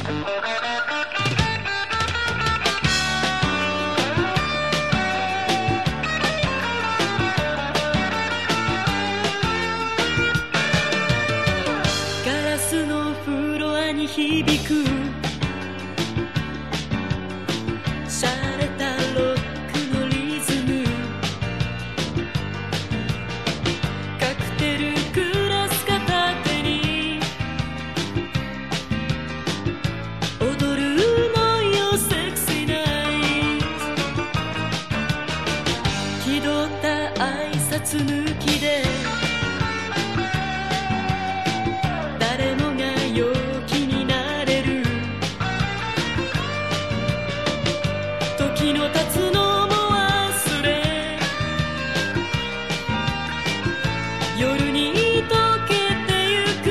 響く洒落たロックのリズム、カクテルグラス片手に踊るのよセクシーナイト、気取った挨拶抜きで誰もが陽気になれる、時の経つのも忘れ夜に溶けてゆく、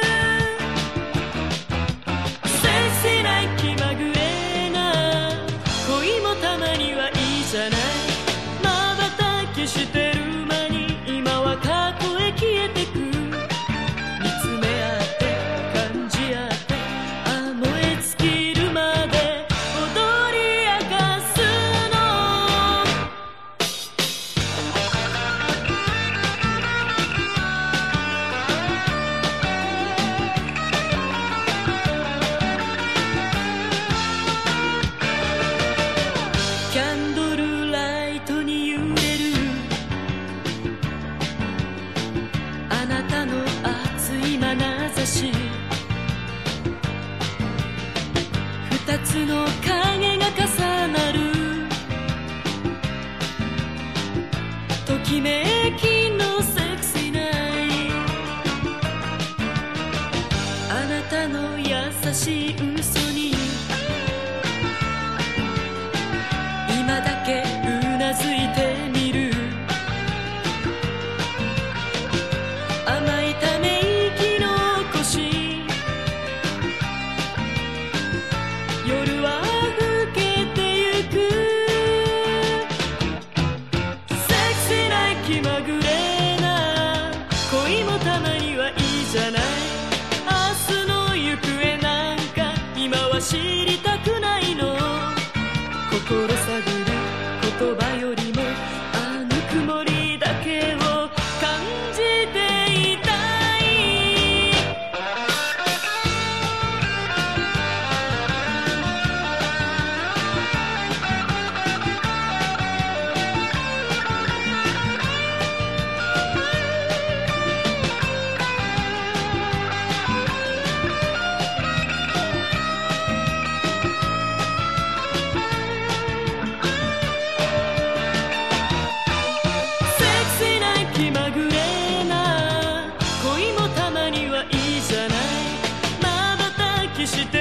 セクシーな気まぐれな恋もたまにはいいじゃない、まばたきしてる間に今は過去へ消えてく、見つめ合って感じ合って燃え尽きるまで踊り明かすの、キャンドルライトに揺れるあなたの熱い眼差し、二つの影が重なるときめきのセクシーナイト、あなたの優しい嘘に今だけうなずいてみる、甘いため息残し夜は更けてゆく、セクシーな気まぐれな恋もたまにはいいじゃない、明日の行方なんか今は知りたくないの、心探る言葉よりもあの曇りだけを感じていたい、セクシーな気まぐれな恋もたまにはいいじゃない、まばたきして